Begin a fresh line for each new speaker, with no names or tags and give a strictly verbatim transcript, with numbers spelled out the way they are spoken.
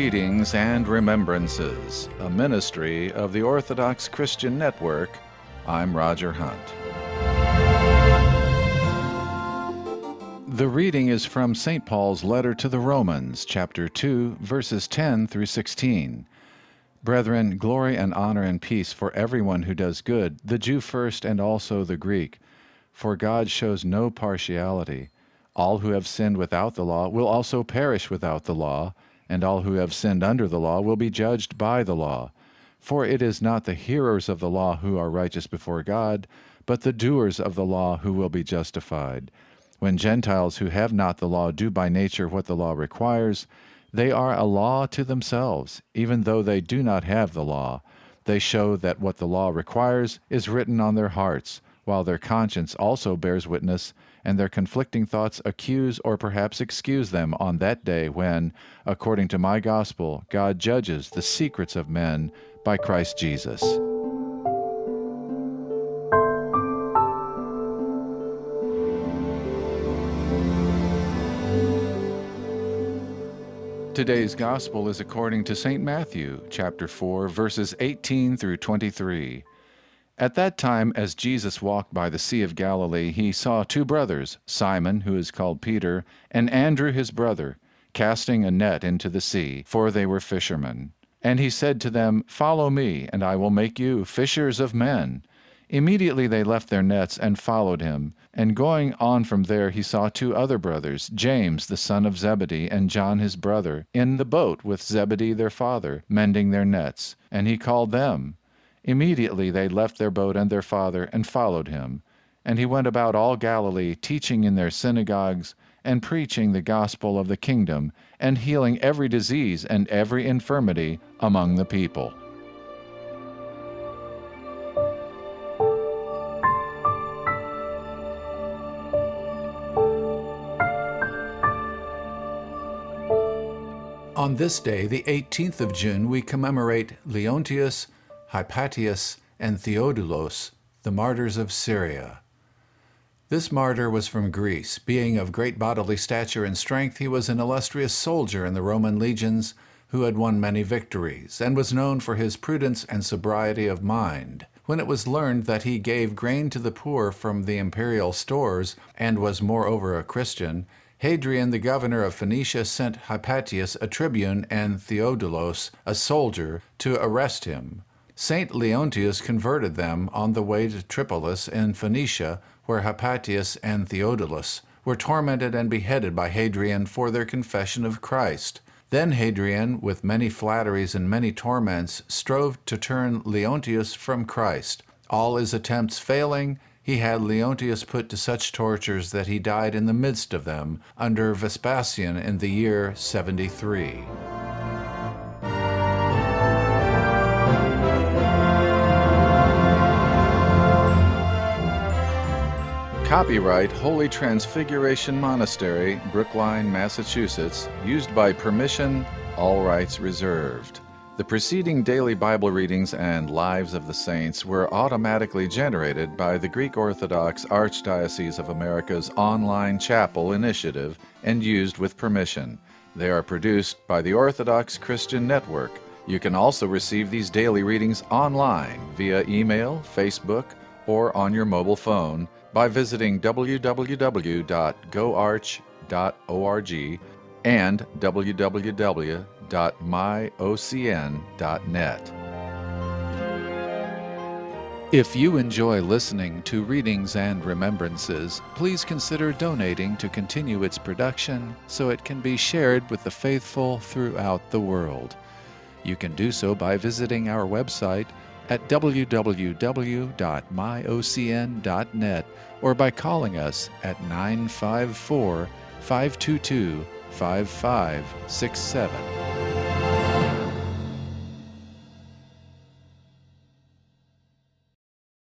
Readings and Remembrances, a ministry of the Orthodox Christian Network. I'm Roger Hunt. The reading is from Saint Paul's letter to the Romans, chapter two, verses ten through sixteen. Brethren, glory and honor and peace for everyone who does good, the Jew first and also the Greek. For God shows no partiality. All who have sinned without the law will also perish without the law, and all who have sinned under the law will be judged by the law. For it is not the hearers of the law who are righteous before God, but the doers of the law who will be justified. When Gentiles who have not the law do by nature what the law requires, they are a law to themselves, even though they do not have the law. They show that what the law requires is written on their hearts, while their conscience also bears witness, and their conflicting thoughts accuse or perhaps excuse them on that day when, according to my gospel, God judges the secrets of men by Christ Jesus. Today's Gospel is according to Saint Matthew, chapter four, verses eighteen through twenty-three. At that time, as Jesus walked by the Sea of Galilee, he saw two brothers, Simon, who is called Peter, and Andrew his brother, casting a net into the sea, for they were fishermen. And he said to them, "Follow me, and I will make you fishers of men." Immediately they left their nets and followed him. And going on from there he saw two other brothers, James the son of Zebedee and John his brother, in the boat with Zebedee their father, mending their nets. And he called them. Immediately they left their boat and their father and followed him. And he went about all Galilee, teaching in their synagogues, and preaching the gospel of the kingdom, and healing every disease and every infirmity among the people. On this day, the eighteenth of June, we commemorate Leontius, Hypatius, and Theodulos, the martyrs of Syria. This martyr was from Greece. Being of great bodily stature and strength, he was an illustrious soldier in the Roman legions who had won many victories, and was known for his prudence and sobriety of mind. When it was learned that he gave grain to the poor from the imperial stores, and was moreover a Christian, Hadrian, the governor of Phoenicia, sent Hypatius, a tribune, and Theodulos, a soldier, to arrest him. Saint Leontius converted them on the way to Tripolis in Phoenicia, where Hypatius and Theodulos were tormented and beheaded by Hadrian for their confession of Christ. Then Hadrian, with many flatteries and many torments, strove to turn Leontius from Christ. All his attempts failing, he had Leontius put to such tortures that he died in the midst of them under Vespasian in the year seventy-three. Copyright Holy Transfiguration Monastery, Brookline, Massachusetts, used by permission, all rights reserved. The preceding daily Bible readings and Lives of the Saints were automatically generated by the Greek Orthodox Archdiocese of America's online chapel initiative and used with permission. They are produced by the Orthodox Christian Network. You can also receive these daily readings online via email, Facebook, or on your mobile phone by visiting w w w dot go arch dot org and w w w dot my o c n dot net. If you enjoy listening to Readings and Remembrances, please consider donating to continue its production so it can be shared with the faithful throughout the world. You can do so by visiting our website at w w w dot my o c n dot net or by calling us at nine five four, five two two, five five six seven.